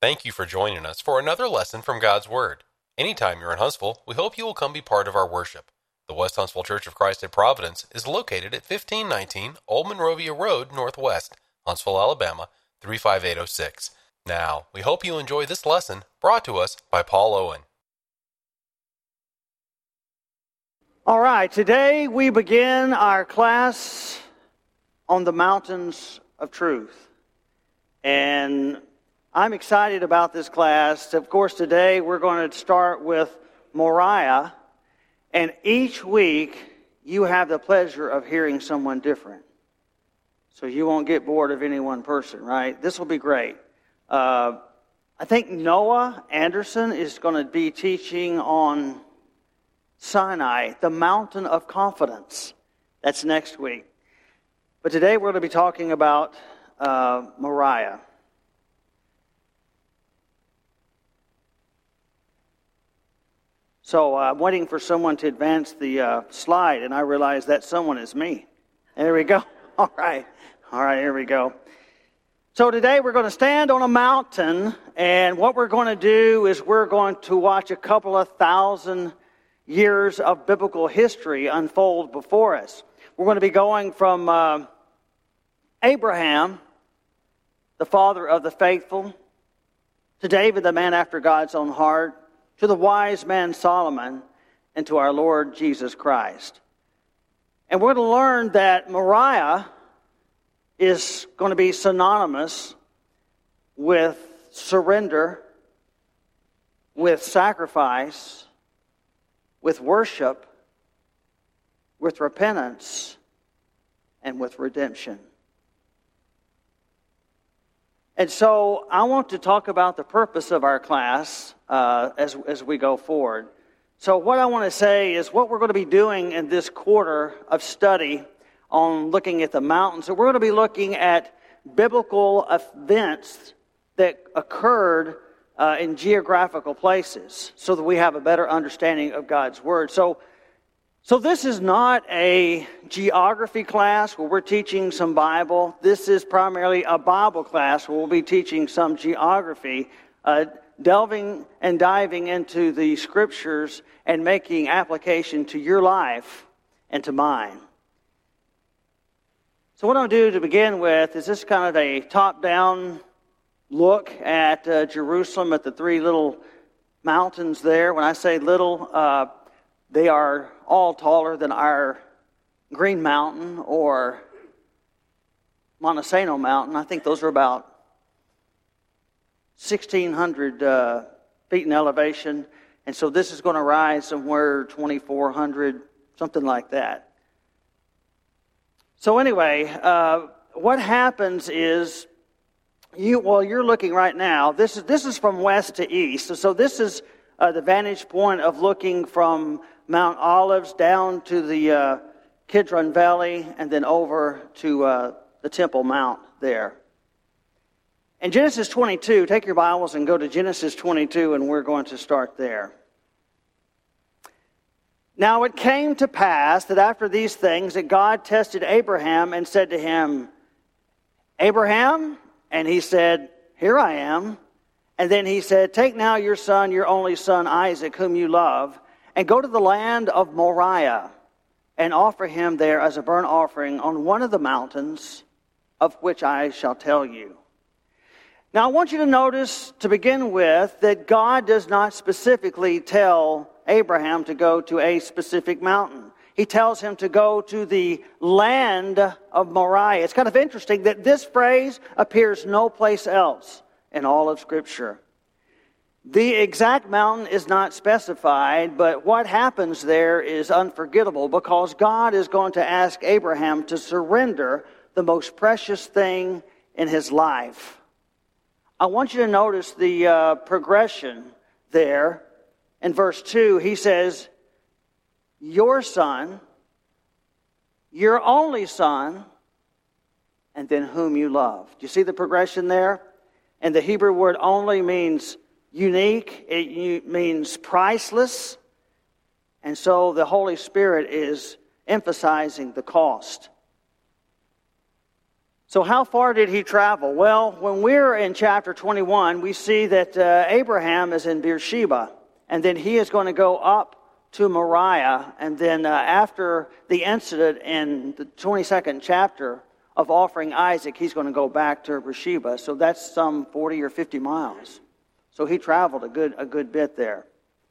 Thank you for joining us for another lesson from God's Word. Anytime you're in Huntsville, we hope you will come be part of our worship. The West Huntsville Church of Christ at Providence is located at 1519 Old Monrovia Road, Northwest, Huntsville, Alabama, 35806. Now, we hope you enjoy this lesson brought to us by Paul Owen. All right, today we begin our class on the mountains of truth. And I'm excited about this class. Of course, today we're going to start with Moriah. And each week you have the pleasure of hearing someone different. So you won't get bored of any one person, right? This will be great. I think Noah Anderson is going to be teaching on Sinai, the mountain of confidence. That's next week. But today we're going to be talking about Moriah. So I'm waiting for someone to advance the slide, and I realize that someone is me. There we go. All right, here we go. So today we're going to stand on a mountain, and what we're going to do is we're going to watch a couple of thousand years of biblical history unfold before us. We're going to be going from Abraham, the father of the faithful, to David, the man after God's own heart, to the wise man Solomon, and to our Lord Jesus Christ. And we're going to learn that Moriah is going to be synonymous with surrender, with sacrifice, with worship, with repentance, and with redemption. And so I want to talk about the purpose of our class as we go forward. So what I want to say is what we're going to be doing in this quarter of study on looking at the mountains. So we're going to be looking at biblical events that occurred in geographical places so that we have a better understanding of God's Word. So this is not a geography class where we're teaching some Bible. This is primarily a Bible class where we'll be teaching some geography, delving and diving into the Scriptures and making application to your life and to mine. So what I'm going to do to begin with is this kind of a top-down look at Jerusalem, at the three little mountains there. When I say little, they are all taller than our Green Mountain or Montesano Mountain. I think those are about 1,600 feet in elevation. And so this is going to rise somewhere 2,400, something like that. So anyway, what happens is, you're looking right now, this is from west to east. So this is the vantage point of looking from Mount Olives down to the Kidron Valley and then over to the Temple Mount there. In Genesis 22, take your Bibles and go to Genesis 22, and we're going to start there. Now it came to pass that after these things that God tested Abraham and said to him, Abraham? And he said, Here I am. And then he said, Take now your son, your only son Isaac, whom you love, and go to the land of Moriah, and offer him there as a burnt offering on one of the mountains of which I shall tell you. Now I want you to notice, to begin with, that God does not specifically tell Abraham to go to a specific mountain. He tells him to go to the land of Moriah. It's kind of interesting that this phrase appears no place else in all of Scripture. The exact mountain is not specified, but what happens there is unforgettable because God is going to ask Abraham to surrender the most precious thing in his life. I want you to notice the progression there. In verse 2, he says, Your son, your only son, and then whom you love. Do you see the progression there? And the Hebrew word only means unique. It means priceless. And so the Holy Spirit is emphasizing the cost. So how far did he travel? Well, when we're in chapter 21, we see that Abraham is in Beersheba, and then he is going to go up to Moriah, and then after the incident in the 22nd chapter of offering Isaac, he's going to go back to Beersheba. So that's some 40 or 50 miles. So he traveled a good bit there.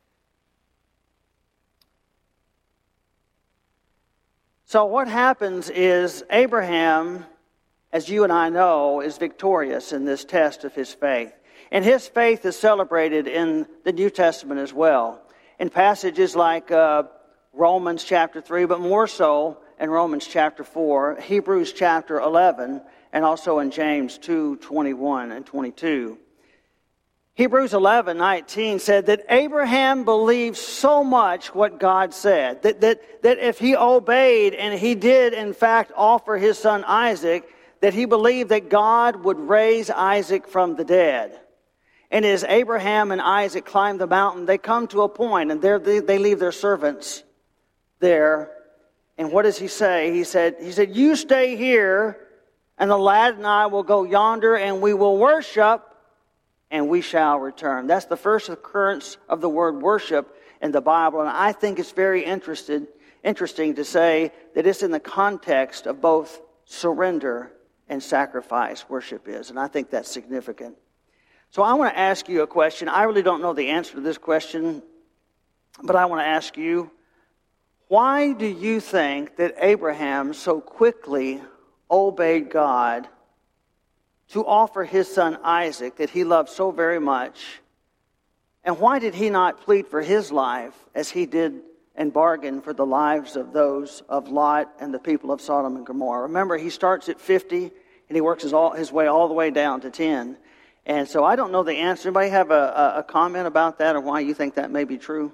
So what happens is Abraham, as you and I know, is victorious in this test of his faith. And his faith is celebrated in the New Testament as well, in passages like Romans chapter 3, but more so in Romans chapter 4, Hebrews chapter 11, and also in James 2:21 and 22. Hebrews 11:19 said that Abraham believed so much what God said, that if he obeyed and he did in fact offer his son Isaac, that he believed that God would raise Isaac from the dead. And as Abraham and Isaac climb the mountain, they come to a point, and they leave their servants there. And what does he say? He said, "You stay here, and the lad and I will go yonder, and we will worship, and we shall return." That's the first occurrence of the word worship in the Bible. And I think it's very interesting to say that it's in the context of both surrender and sacrifice, worship is. And I think that's significant. So I want to ask you a question. I really don't know the answer to this question, but I want to ask you, why do you think that Abraham so quickly obeyed God to offer his son Isaac that he loved so very much? And why did he not plead for his life as he did and bargain for the lives of those of Lot and the people of Sodom and Gomorrah? Remember, he starts at 50 and he works his way all the way down to 10. And so I don't know the answer. Anybody have a comment about that or why you think that may be true?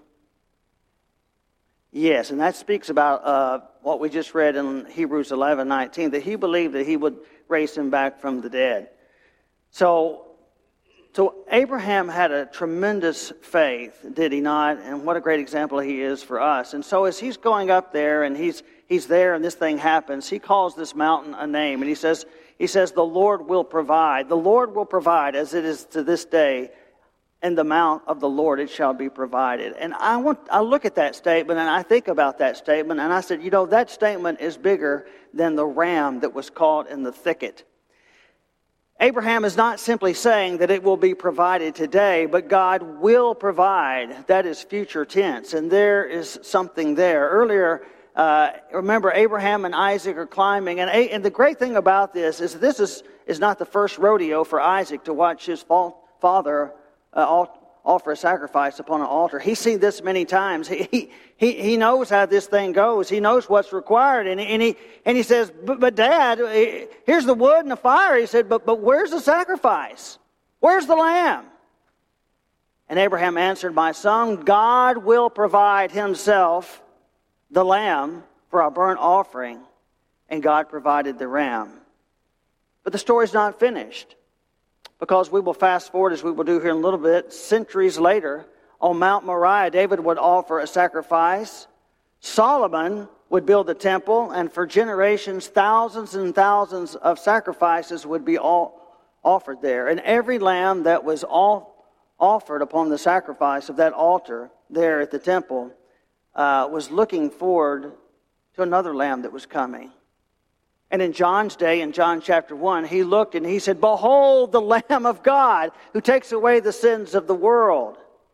Yes, and that speaks about what we just read in Hebrews 11:19, that he believed that he would raise him back from the dead. So Abraham had a tremendous faith, did he not? And what a great example he is for us. And so as he's going up there and he's there and this thing happens, he calls this mountain a name. And he says, the Lord will provide. The Lord will provide, as it is to this day. In the mount of the Lord it shall be provided. And I look at that statement and I think about that statement and I said, that statement is bigger than the ram that was caught in the thicket. Abraham is not simply saying that it will be provided today, but God will provide. That is future tense, and there is something there. Earlier, remember, Abraham and Isaac are climbing, and the great thing about this is not the first rodeo for Isaac to watch his father offer a sacrifice upon an altar. He's seen this many times. He knows how this thing goes. He knows what's required. And he says, but Dad, here's the wood and the fire. He said, but where's the sacrifice? Where's the lamb? And Abraham answered, my son, God will provide himself the lamb for our burnt offering. And God provided the ram. But the story's not finished. Because we will fast forward, as we will do here in a little bit, centuries later, on Mount Moriah, David would offer a sacrifice. Solomon would build the temple, and for generations, thousands and thousands of sacrifices would be all offered there. And every lamb that was all offered upon the sacrifice of that altar there at the temple was looking forward to another lamb that was coming. And in John's day, in John chapter 1, he looked and he said, behold the Lamb of God who takes away the sins of the world.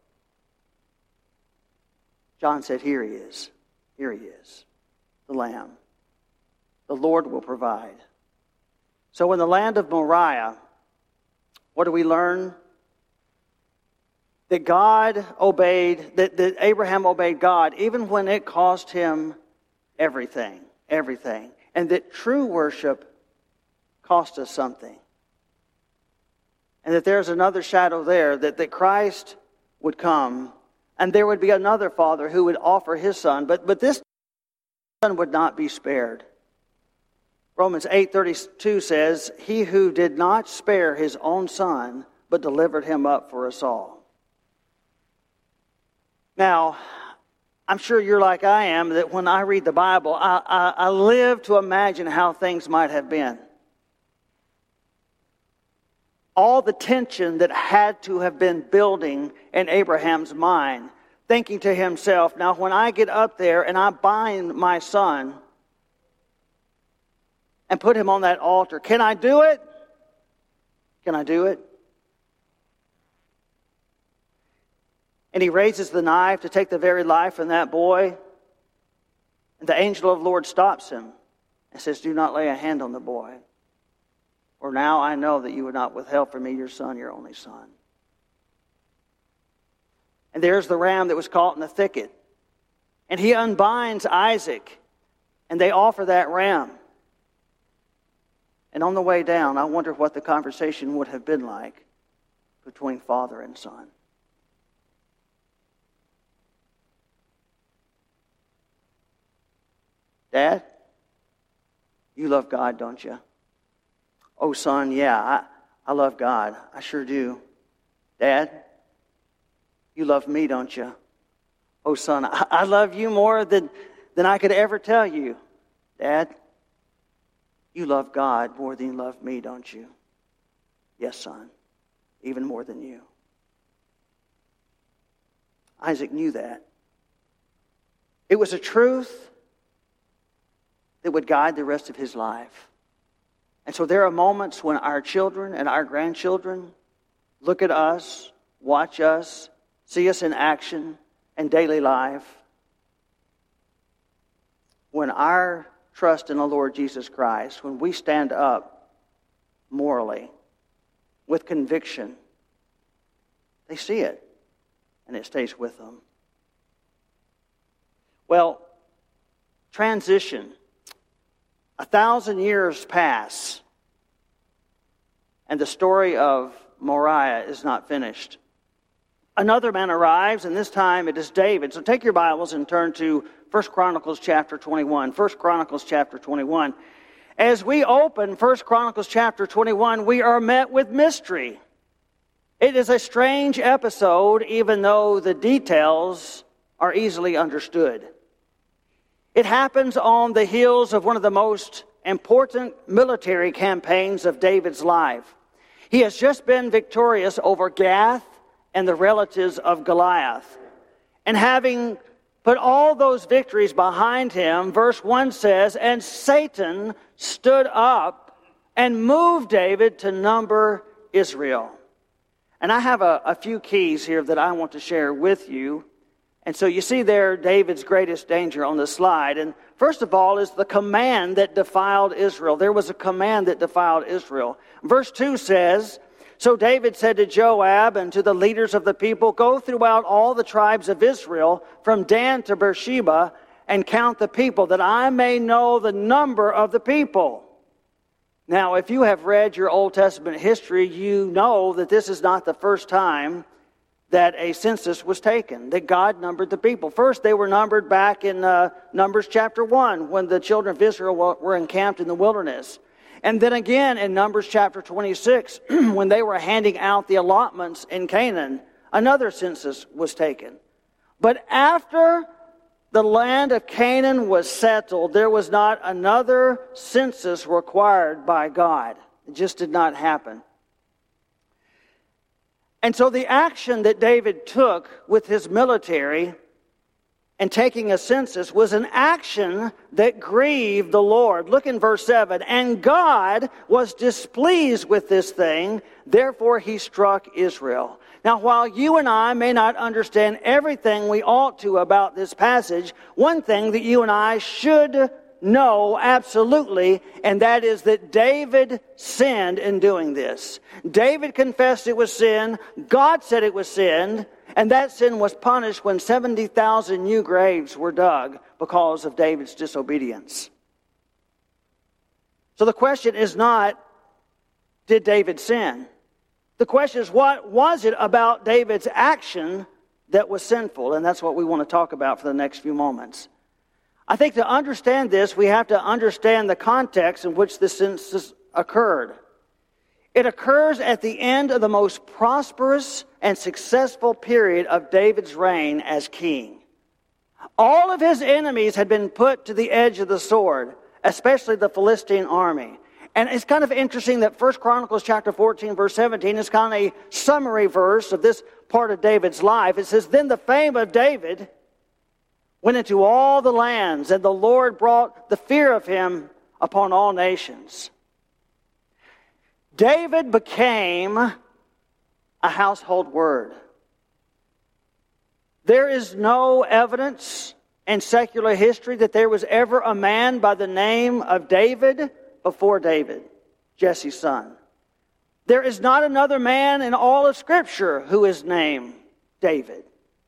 John said, here he is. Here he is, the Lamb. The Lord will provide. So in the land of Moriah, what do we learn? That that Abraham obeyed God, even when it cost him everything. And that true worship cost us something. And that there's another shadow there, that Christ would come, and there would be another father who would offer his son, but this son would not be spared. Romans 8:32 says, he who did not spare his own son, but delivered him up for us all. Now, I'm sure you're like I am, that when I read the Bible, I live to imagine how things might have been. all the tension that had to have been building in Abraham's mind, thinking to himself, now when I get up there and I bind my son and put him on that altar, can I do it? Can I do it? And he raises the knife to take the very life from that boy. And the angel of the Lord stops him and says, do not lay a hand on the boy. For now I know that you would not withhold from me your son, your only son. And there's the ram that was caught in the thicket. And he unbinds Isaac. And they offer that ram. And on the way down, I wonder what the conversation would have been like between father and son. Dad, you love God, don't you? Oh, son, yeah, I love God. I sure do. Dad, you love me, don't you? Oh, son, I love you more than I could ever tell you. Dad, you love God more than you love me, don't you? Yes, son, even more than you. Isaac knew that. It was a truth that would guide the rest of his life. And so there are moments when our children and our grandchildren look at us, watch us, see us in action and daily life. When our trust in the Lord Jesus Christ, when we stand up morally, with conviction, they see it and it stays with them. Well, transition. 1,000 years pass, and the story of Moriah is not finished. Another man arrives, and this time it is David. So take your Bibles and turn to 1 Chronicles chapter 21. 1 Chronicles chapter 21. As we open 1 Chronicles chapter 21, we are met with mystery. It is a strange episode, even though the details are easily understood. It happens on the heels of one of the most important military campaigns of David's life. He has just been victorious over Gath and the relatives of Goliath. And having put all those victories behind him, verse 1 says, and Satan stood up and moved David to number Israel. And I have a few keys here that I want to share with you. And so you see there David's greatest danger on the slide. And first of all is the command that defiled Israel. There was a command that defiled Israel. Verse 2 says, so David said to Joab and to the leaders of the people, go throughout all the tribes of Israel, from Dan to Beersheba, and count the people, that I may know the number of the people. Now, if you have read your Old Testament history, you know that this is not the first time that a census was taken, that God numbered the people. First, they were numbered back in Numbers chapter 1, when the children of Israel were encamped in the wilderness. And then again in Numbers chapter 26, when they were handing out the allotments in Canaan, another census was taken. But after the land of Canaan was settled, there was not another census required by God. It just did not happen. And so the action that David took with his military and taking a census was an action that grieved the Lord. Look in verse 7. And God was displeased with this thing, therefore he struck Israel. Now, while you and I may not understand everything we ought to about this passage, one thing that you and I should know absolutely, and that is that David sinned in doing this. David confessed it was sin. God said it was sin. And that sin was punished when 70,000 new graves were dug because of David's disobedience. So the question is not, did David sin? The question is, what was it about David's action that was sinful? And that's what we want to talk about for the next few moments. I think to understand this, we have to understand the context in which this census occurred. It occurs at the end of the most prosperous and successful period of David's reign as king. All of his enemies had been put to the edge of the sword, especially the Philistine army. And it's kind of interesting that 1 Chronicles chapter 14, verse 17 is kind of a summary verse of this part of David's life. It says, "Then the fame of David went into all the lands, and the Lord brought the fear of him upon all nations." David became a household word. There is no evidence in secular history that there was ever a man by the name of David before David, Jesse's son. There is not another man in all of Scripture who is named David.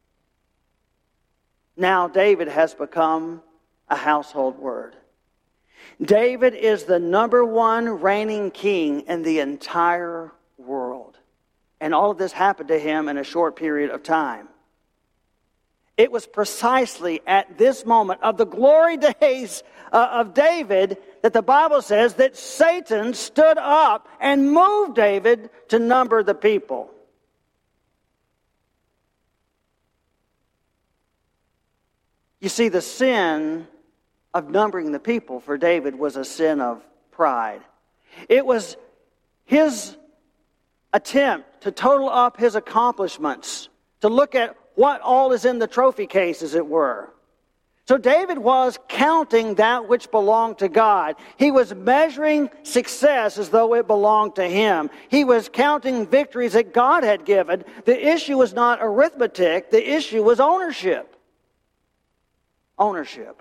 Now David has become a household word. David is the number one reigning king in the entire world. And all of this happened to him in a short period of time. It was precisely at this moment of the glory days of David that the Bible says that Satan stood up and moved David to number the people. You see, the sin of numbering the people for David was a sin of pride. It was his attempt to total up his accomplishments, to look at what all is in the trophy case, as it were. So David was counting that which belonged to God. He was measuring success as though it belonged to him. He was counting victories that God had given. The issue was not arithmetic. The issue was ownership. Ownership.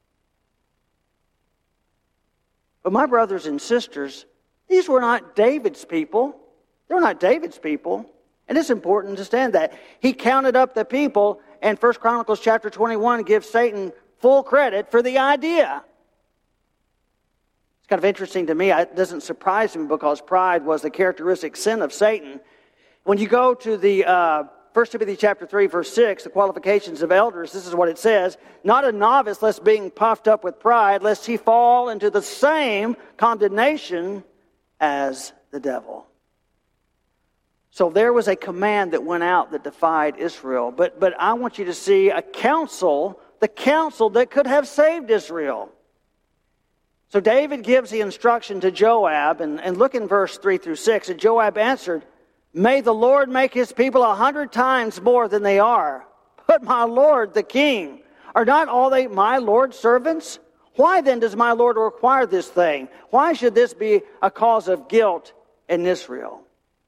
But my brothers and sisters, these were not David's people. They were not David's people. And it's important to understand that. He counted up the people, and 1 Chronicles chapter 21 gives Satan full credit for the idea. It's kind of interesting to me. It doesn't surprise me because pride was the characteristic sin of Satan. When you go to the 1 Timothy chapter 3, verse 6, the qualifications of elders, this is what it says: "Not a novice, lest being puffed up with pride, lest he fall into the same condemnation as the devil." So there was a command that went out that defied Israel. But I want you to see a counsel, the counsel that could have saved Israel. So David gives the instruction to Joab, and look in verse 3 through 6. And Joab answered, "May the Lord make his people 100 times more than they are. But my Lord, the king, are not all they my Lord's servants? Why then does my Lord require this thing? Why should this be a cause of guilt in Israel?"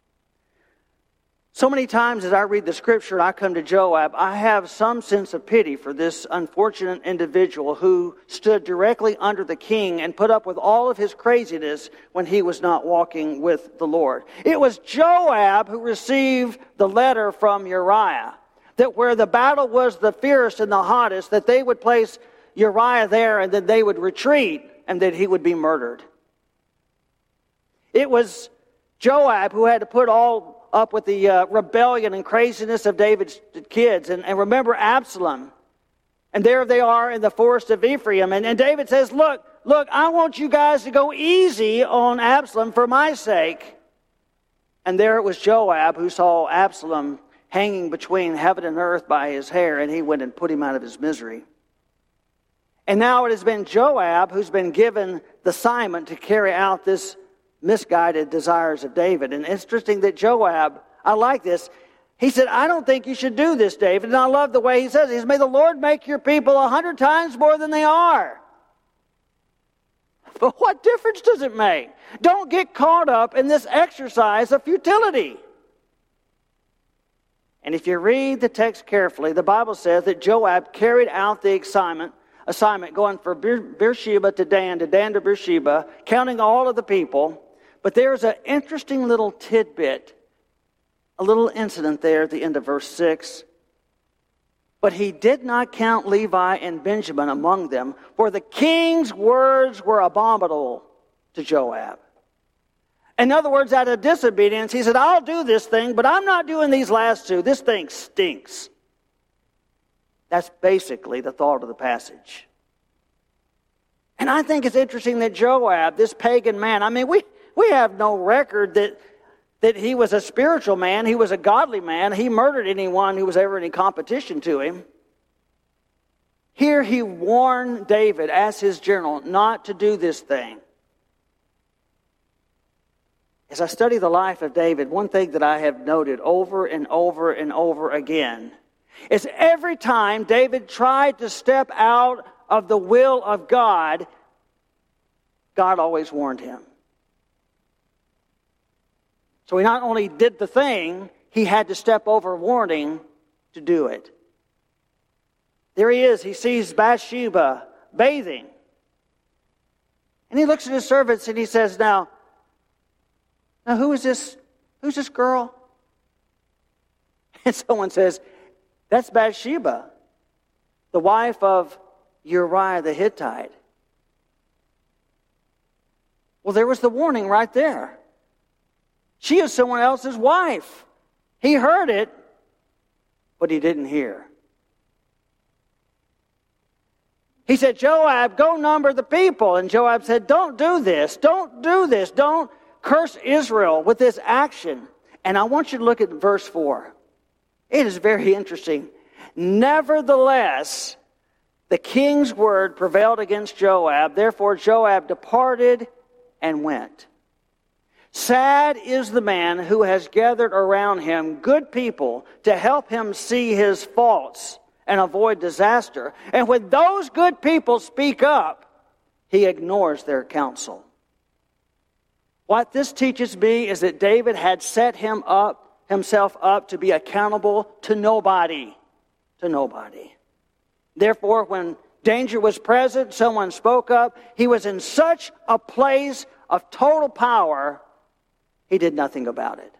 So many times as I read the Scripture and I come to Joab, I have some sense of pity for this unfortunate individual who stood directly under the king and put up with all of his craziness when he was not walking with the Lord. It was Joab who received the letter from Uriah, that where the battle was the fiercest and the hottest, that they would place Uriah there and then they would retreat and that he would be murdered. It was Joab who had to put all up with the rebellion and craziness of David's kids. And remember Absalom. And there they are in the forest of Ephraim. And David says, look, I want you guys to go easy on Absalom for my sake. And there it was Joab who saw Absalom hanging between heaven and earth by his hair, and he went and put him out of his misery. And now it has been Joab who's been given the assignment to carry out this misguided desires of David. And it's interesting that Joab, I like this, he said, "I don't think you should do this, David." And I love the way he says it. He says, "May the Lord make your people 100 times more than they are." But what difference does it make? Don't get caught up in this exercise of futility. And if you read the text carefully, the Bible says that Joab carried out the assignment going from Beersheba to Dan to Beersheba, counting all of the people. But there's an interesting little tidbit, a little incident there at the end of verse 6. "But he did not count Levi and Benjamin among them, for the king's words were abominable to Joab." In other words, out of disobedience, he said, "I'll do this thing, but I'm not doing these last two. This thing stinks." That's basically the thought of the passage. And I think it's interesting that Joab, this pagan man, I mean, we have no record that he was a spiritual man. He was a godly man. He murdered anyone who was ever in competition to him. Here he warned David as his general not to do this thing. As I study the life of David, one thing that I have noted over and over and over again is every time David tried to step out of the will of God, God always warned him. So he not only did the thing, he had to step over warning to do it. There he is. He sees Bathsheba bathing. And he looks at his servants and he says, Now who is this? Who's this girl? And someone says, That's Bathsheba, the wife of Uriah the Hittite. Well, there was the warning right there. She is someone else's wife. He heard it, but he didn't hear. He said, Joab, go number the people. And Joab said, Don't do this. Don't do this. Don't curse Israel with this action. And I want you to look at verse 4. It is very interesting. Nevertheless, the king's word prevailed against Joab. Therefore, Joab departed and went. Sad is the man who has gathered around him good people to help him see his faults and avoid disaster. And when those good people speak up, he ignores their counsel. What this teaches me is that David had set himself up to be accountable to nobody. To nobody. Therefore, when danger was present, someone spoke up. He was in such a place of total power, he did nothing about it.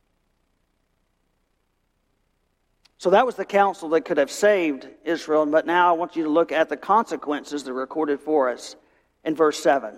So that was the counsel that could have saved Israel. But now I want you to look at the consequences that are recorded for us in verse 7.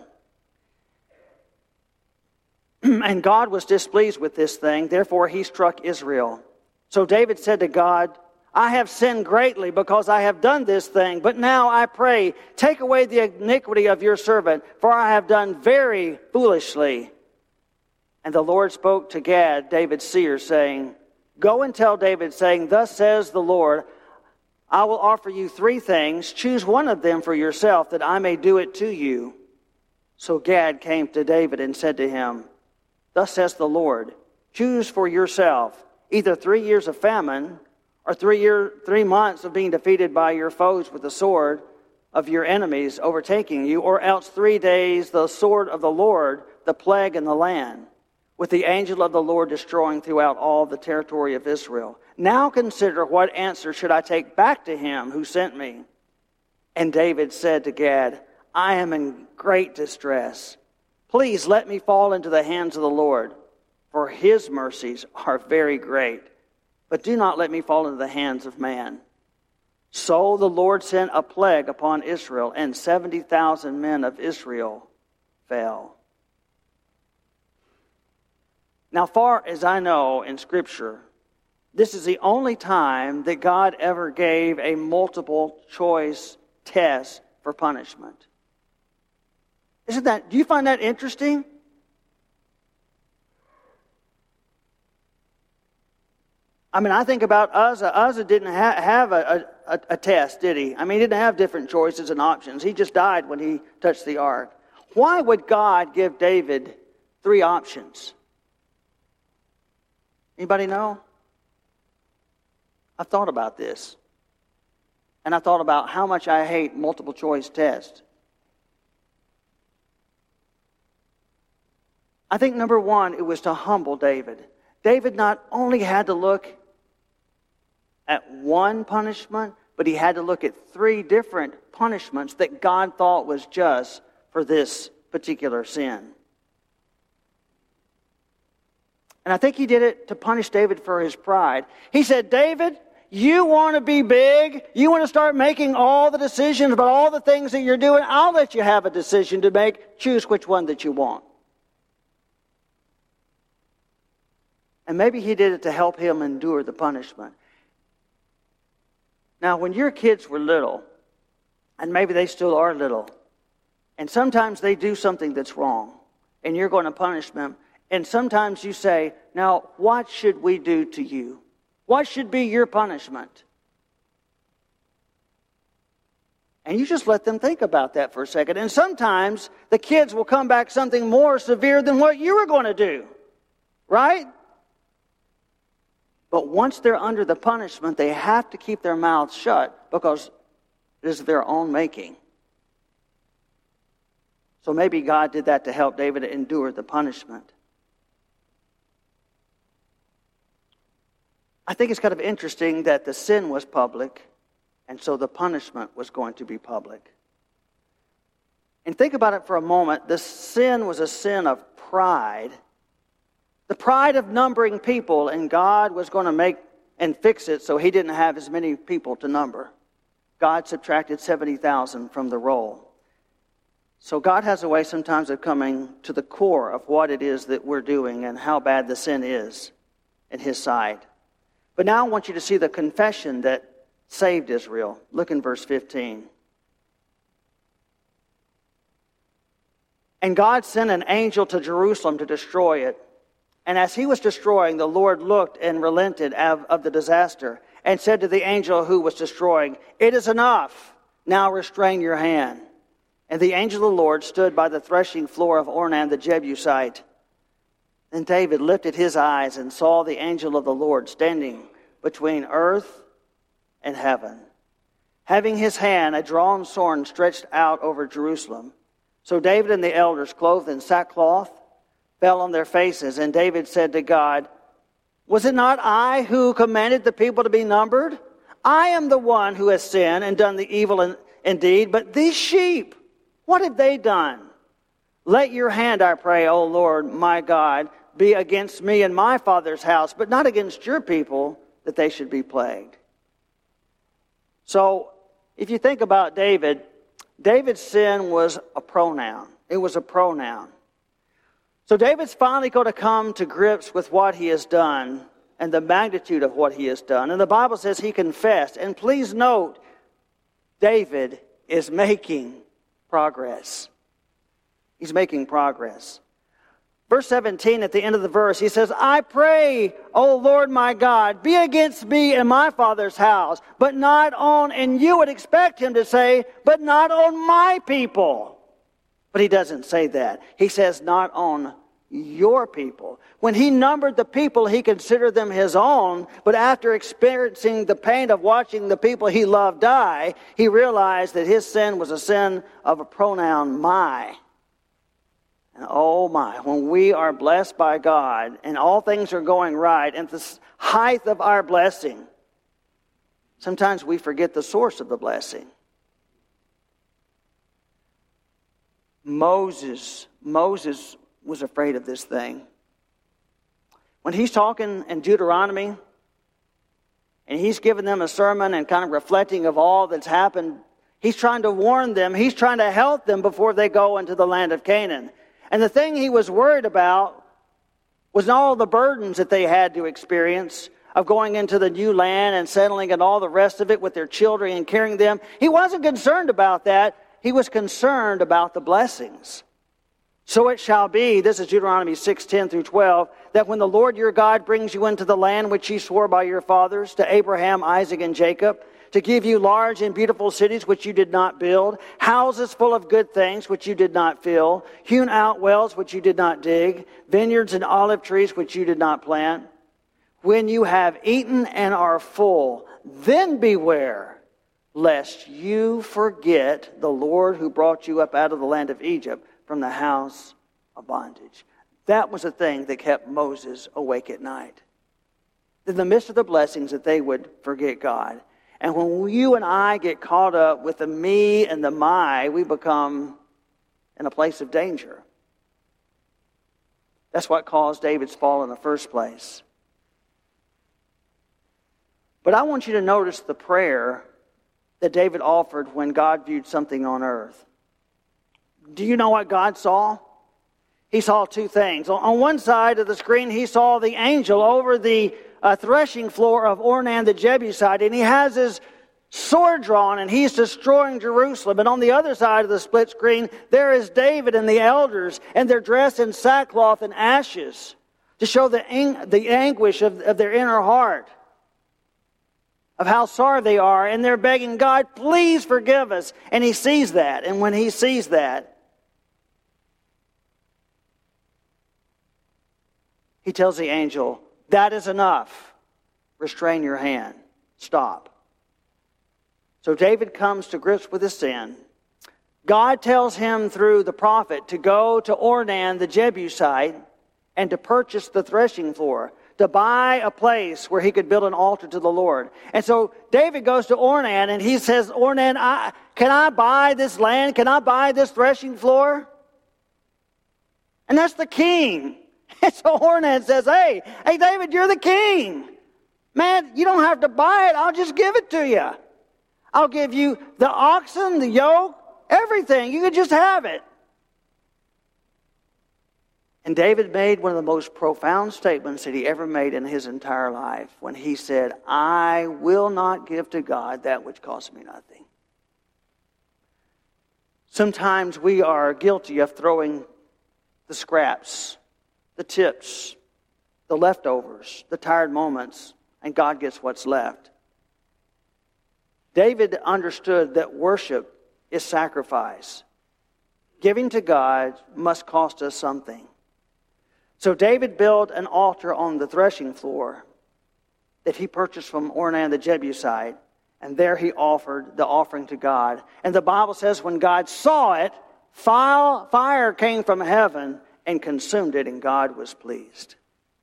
And God was displeased with this thing, therefore he struck Israel. So David said to God, I have sinned greatly because I have done this thing. But now I pray, take away the iniquity of your servant, for I have done very foolishly. And the Lord spoke to Gad, David's seer, saying, Go and tell David, saying, Thus says the Lord, I will offer you 3 things. Choose one of them for yourself, that I may do it to you. So Gad came to David and said to him, Thus says the Lord, choose for yourself either 3 years of famine, or 3 months of being defeated by your foes with the sword of your enemies overtaking you, or else 3 days the sword of the Lord, the plague in the land, with the angel of the Lord destroying throughout all the territory of Israel. Now consider what answer should I take back to him who sent me. And David said to Gad, I am in great distress. Please let me fall into the hands of the Lord, for his mercies are very great. But do not let me fall into the hands of man. So the Lord sent a plague upon Israel, and 70,000 men of Israel fell. Now, far as I know in Scripture, this is the only time that God ever gave a multiple choice test for punishment. Do you find that interesting? I mean, I think about Uzzah. Uzzah didn't have a test, did he? I mean, he didn't have different choices and options. He just died when he touched the ark. Why would God give David 3 options? Anybody know? I've thought about this. And I thought about how much I hate multiple choice tests. I think number 1, it was to humble David. David not only had to look at one punishment, but he had to look at 3 different punishments that God thought was just for this particular sin. And I think he did it to punish David for his pride. He said, David, you want to be big? You want to start making all the decisions about all the things that you're doing? I'll let you have a decision to make. Choose which one that you want. And maybe he did it to help him endure the punishment. Now, when your kids were little, and maybe they still are little, and sometimes they do something that's wrong, and you're going to punish them, and sometimes you say, now, what should we do to you? What should be your punishment? And you just let them think about that for a second. And sometimes the kids will come back something more severe than what you were going to do. Right? But once they're under the punishment, they have to keep their mouths shut because it is their own making. So maybe God did that to help David endure the punishment. I think it's kind of interesting that the sin was public, and so the punishment was going to be public. And think about it for a moment. The sin was a sin of pride. The pride of numbering people, and God was going to make and fix it so he didn't have as many people to number. God subtracted 70,000 from the roll. So God has a way sometimes of coming to the core of what it is that we're doing and how bad the sin is in his sight. But now I want you to see the confession that saved Israel. Look in verse 15. And God sent an angel to Jerusalem to destroy it. And as he was destroying, the Lord looked and relented of the disaster and said to the angel who was destroying, "It is enough. Now restrain your hand." And the angel of the Lord stood by the threshing floor of Ornan the Jebusite. Then David lifted his eyes and saw the angel of the Lord standing between earth and heaven, having his hand a drawn sword stretched out over Jerusalem. So David and the elders, clothed in sackcloth, fell on their faces, and David said to God, "Was it not I who commanded the people to be numbered? I am the one who has sinned and done the evil indeed, but these sheep, what have they done? Let your hand, I pray, O Lord, my God, be against me and my father's house, but not against your people, that they should be plagued." So, if you think about David's sin was a pronoun. It was a pronoun. So David's finally going to come to grips with what he has done and the magnitude of what he has done. And the Bible says he confessed. And please note, David is making progress. He's making progress. Verse 17, at the end of the verse, he says, "I pray, O Lord my God, be against me and my father's house, but not on," and you would expect him to say, "but not on my people." But he doesn't say that. He says, "not on your people." When he numbered the people, he considered them his own, but after experiencing the pain of watching the people he loved die, he realized that his sin was a sin of a pronoun, my. And oh my, when we are blessed by God and all things are going right and the height of our blessing, sometimes we forget the source of the blessing. Moses was afraid of this thing. When he's talking in Deuteronomy and he's giving them a sermon and kind of reflecting of all that's happened, he's trying to warn them, he's trying to help them before they go into the land of Canaan. And the thing he was worried about was not all the burdens that they had to experience of going into the new land and settling and all the rest of it with their children and carrying them. He wasn't concerned about that. He was concerned about the blessings. "So it shall be," this is Deuteronomy 6:10 through 12, "that when the Lord your God brings you into the land which he swore by your fathers, to Abraham, Isaac, and Jacob, to give you large and beautiful cities which you did not build, houses full of good things which you did not fill, hewn out wells which you did not dig, vineyards and olive trees which you did not plant. When you have eaten and are full, then beware, lest you forget the Lord who brought you up out of the land of Egypt from the house of bondage." That was the thing that kept Moses awake at night. In the midst of the blessings, that they would forget God. And when you and I get caught up with the me and the my, we become in a place of danger. That's what caused David's fall in the first place. But I want you to notice the prayer that David offered when God viewed something on earth. Do you know what God saw? He saw two things. On one side of the screen, he saw the angel over the threshing floor of Ornan the Jebusite, and he has his sword drawn, and he's destroying Jerusalem. And on the other side of the split screen, there is David and the elders, and they're dressed in sackcloth and ashes to show the anguish of their inner heart, of how sorry they are, and they're begging God, "Please forgive us." And he sees that, and when he sees that, he tells the angel, that is enough. Restrain your hand. Stop. So David comes to grips with his sin. God tells him through the prophet to go to Ornan the Jebusite and to purchase the threshing floor, to buy a place where he could build an altar to the Lord. And so David goes to Ornan and he says, Ornan, can I buy this land? Can I buy this threshing floor? And that's the king. And so Ornan says, hey, David, you're the king. Man, you don't have to buy it. I'll just give it to you. I'll give you the oxen, the yoke, everything. You can just have it. And David made one of the most profound statements that he ever made in his entire life when he said, I will not give to God that which costs me nothing. Sometimes we are guilty of throwing the scraps, the tips, the leftovers, the tired moments, and God gets what's left. David understood that worship is sacrifice. Giving to God must cost us something. So David built an altar on the threshing floor that he purchased from Ornan the Jebusite, and there he offered the offering to God. And the Bible says when God saw it, fire came from heaven and consumed it, and God was pleased.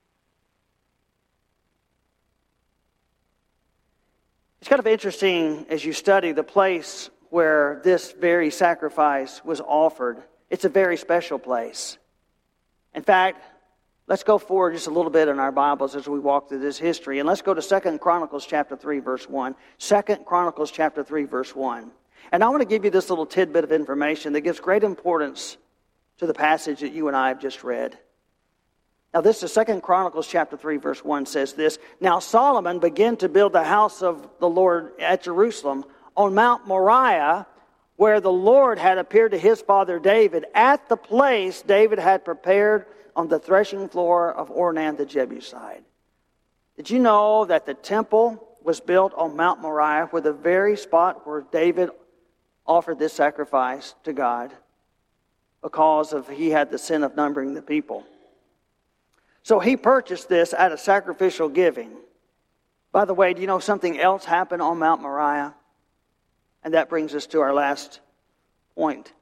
It's kind of interesting as you study the place where this very sacrifice was offered. It's a very special place. In fact, let's go forward just a little bit in our Bibles as we walk through this history. And let's go to 2 Chronicles chapter 3, verse 1. 2 Chronicles chapter 3, verse 1. And I want to give you this little tidbit of information that gives great importance to the passage that you and I have just read. Now this is 2 Chronicles chapter 3, verse 1 says this. Now Solomon began to build the house of the Lord at Jerusalem on Mount Moriah, where the Lord had appeared to his father David, at the place David had prepared on the threshing floor of Ornan the Jebusite. Did you know that the temple was built on Mount Moriah, where the very spot where David offered this sacrifice to God because he had the sin of numbering the people? So he purchased this out of sacrificial giving. By the way, do you know something else happened on Mount Moriah? And that brings us to our last point.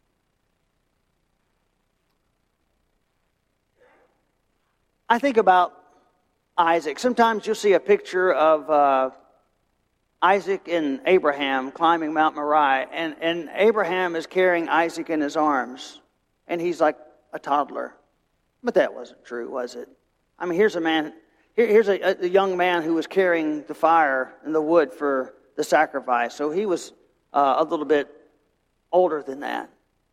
I think about Isaac. Sometimes you'll see a picture of Isaac and Abraham climbing Mount Moriah. And Abraham is carrying Isaac in his arms. And he's like a toddler. But that wasn't true, was it? I mean, here's a young man who was carrying the fire and the wood for the sacrifice. So he was a little bit older than that.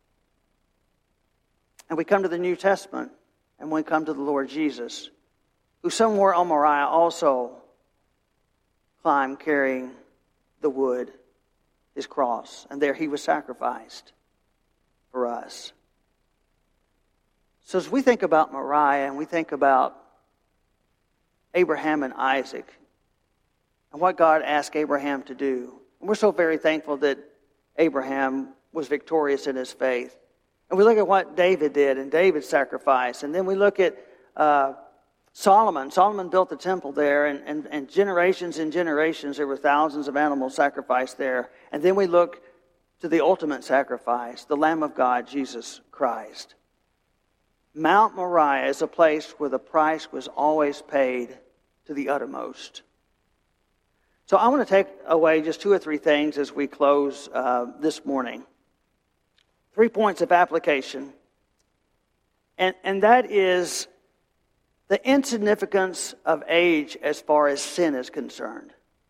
And we come to the New Testament, and we come to the Lord Jesus, who somewhere on Moriah also climbed carrying the wood, his cross. And there he was sacrificed for us. So as we think about Moriah and we think about Abraham and Isaac and what God asked Abraham to do, and we're so very thankful that Abraham was victorious in his faith. And we look at what David did and David's sacrifice. And then we look at Solomon. Solomon built the temple there, and generations and generations, there were thousands of animals sacrificed there. And then we look to the ultimate sacrifice, the Lamb of God, Jesus Christ. Mount Moriah is a place where the price was always paid to the uttermost. So I want to take away just 2 or 3 things as we close this morning. 3 points of application. And that is the insignificance of age as far as sin is concerned.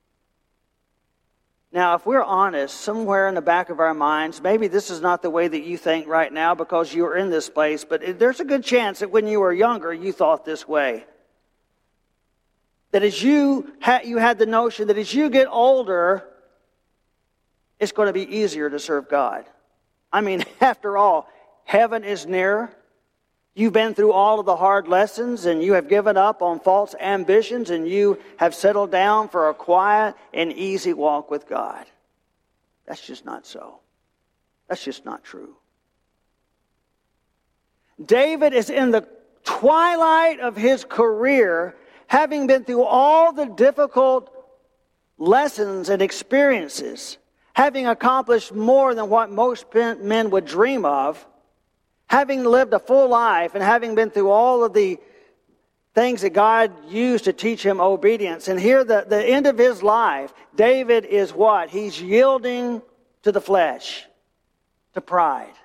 Now, if we're honest, somewhere in the back of our minds, maybe this is not the way that you think right now because you're in this place, but there's a good chance that when you were younger, you thought this way. That as you had the notion that as you get older, it's going to be easier to serve God. I mean, after all, heaven is near. You've been through all of the hard lessons, and you have given up on false ambitions, and you have settled down for a quiet and easy walk with God. That's just not so. That's just not true. David is in the twilight of his career, having been through all the difficult lessons and experiences, having accomplished more than what most men would dream of, having lived a full life and having been through all of the things that God used to teach him obedience. And here, the end of his life, David is what? He's yielding to the flesh, to pride.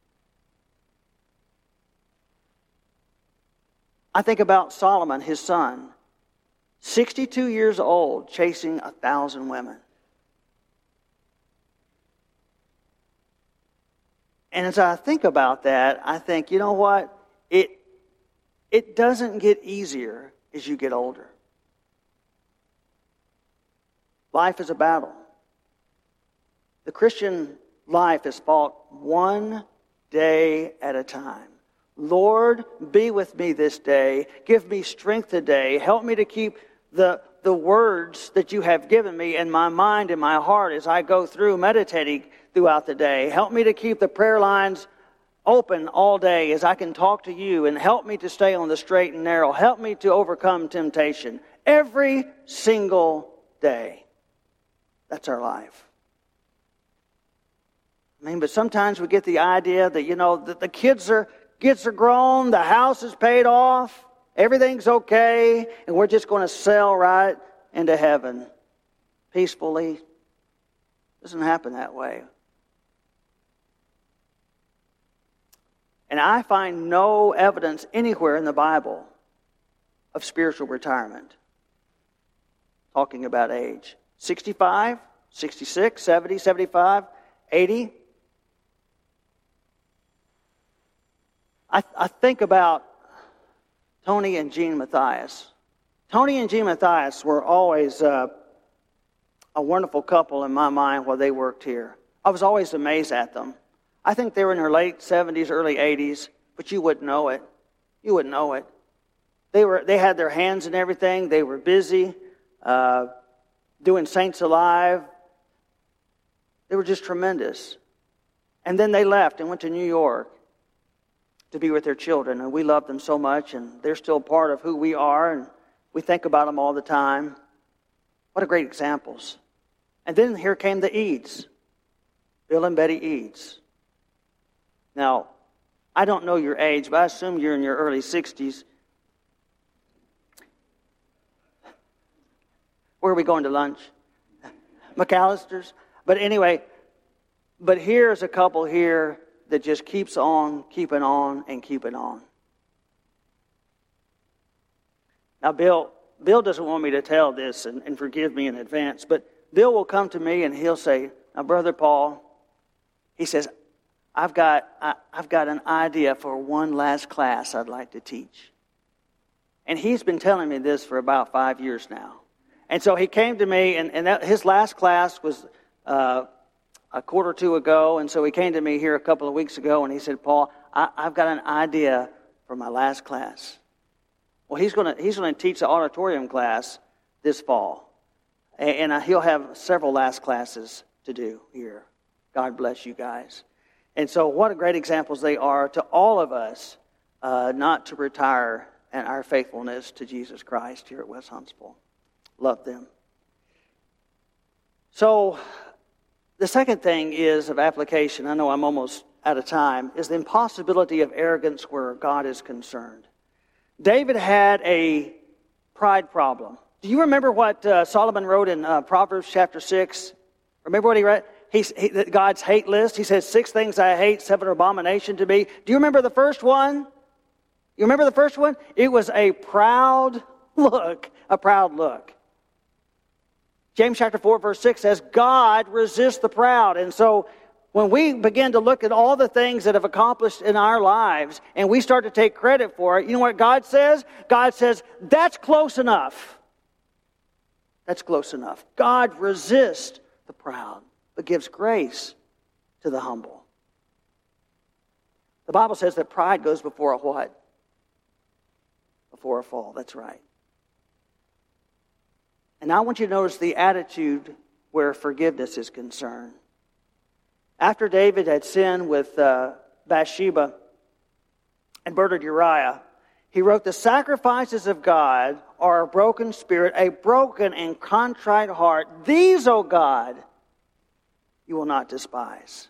I think about Solomon, his son, 62 years old, chasing 1,000 women. And as I think about that, I think, you know what? It doesn't get easier as you get older. Life is a battle. The Christian life is fought one day at a time. Lord, be with me this day. Give me strength today. Help me to keep the words that you have given me in my mind and my heart as I go through meditating throughout the day. Help me to keep the prayer lines open all day as I can talk to you, and help me to stay on the straight and narrow. Help me to overcome temptation every single day. That's our life. I mean, but sometimes we get the idea that, you know, that the kids are grown, the house is paid off, everything's okay, and we're just going to sail right into heaven peacefully. It doesn't happen that way. And I find no evidence anywhere in the Bible of spiritual retirement. Talking about age. 65, 66, 70, 75, 80. I think about Tony and Jean Matthias. Tony and Jean Matthias were always a wonderful couple in my mind while they worked here. I was always amazed at them. I think they were in their late 70s, early 80s, but you wouldn't know it. You wouldn't know it. They had their hands in everything. They were busy doing Saints Alive. They were just tremendous. And then they left and went to New York to be with their children. And we love them so much, and they're still part of who we are, and we think about them all the time. What a great examples. And then here came the Eads, Bill and Betty Eads. Now, I don't know your age, but I assume you're in your early 60s. Where are we going to lunch? McAllister's? But anyway, but here's a couple here that just keeps on, keeping on, and keeping on. Now, Bill doesn't want me to tell this, and forgive me in advance, but Bill will come to me and he'll say, now, Brother Paul, he says, I've got an idea for one last class I'd like to teach. And he's been telling me this for about 5 years now. And so he came to me, and his last class was a quarter or two ago, and so he came to me here a couple of weeks ago, and he said, Paul, I've got an idea for my last class. Well, he's going to teach the auditorium class this fall, and he'll have several last classes to do here. God bless you guys. And so what great examples they are to all of us not to retire in our faithfulness to Jesus Christ here at West Huntsville. Love them. So the second thing is of application, I know I'm almost out of time, is the impossibility of arrogance where God is concerned. David had a pride problem. Do you remember what Solomon wrote in Proverbs chapter 6? Remember what he read? God's hate list. He says, 6 things I hate, 7 are abomination to me. Do you remember the first one? You remember the first one? It was a proud look. A proud look. James chapter 4 verse 6 says, God resists the proud. And so when we begin to look at all the things that have accomplished in our lives and we start to take credit for it, you know what God says? God says, that's close enough. That's close enough. God resists the proud, but gives grace to the humble. The Bible says that pride goes before a what? Before a fall. That's right. And now I want you to notice the attitude where forgiveness is concerned. After David had sinned with Bathsheba and murdered Uriah, He wrote, the sacrifices of God are a broken spirit, a broken and contrite heart. These, O God, you will not despise.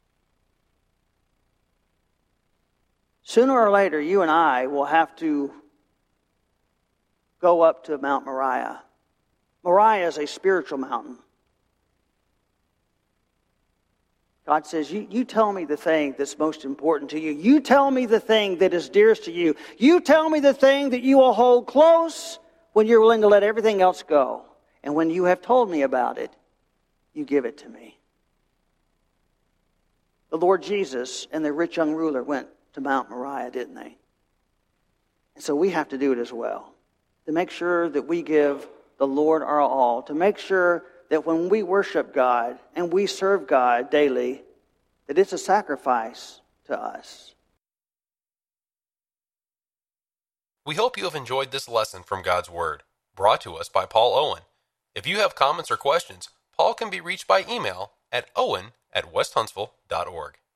Sooner or later, you and I will have to go up to Mount Moriah. Moriah is a spiritual mountain. God says, you tell me the thing that's most important to you. You tell me the thing that is dearest to you. You tell me the thing that you will hold close when you're willing to let everything else go. And when you have told me about it, you give it to me. The Lord Jesus and the rich young ruler went to Mount Moriah, didn't they? And so we have to do it as well. To make sure that we give the Lord our all. To make sure that when we worship God and we serve God daily, that it's a sacrifice to us. We hope you have enjoyed this lesson from God's Word, brought to us by Paul Owen. If you have comments or questions, Paul can be reached by email at owen@westhuntsville.org.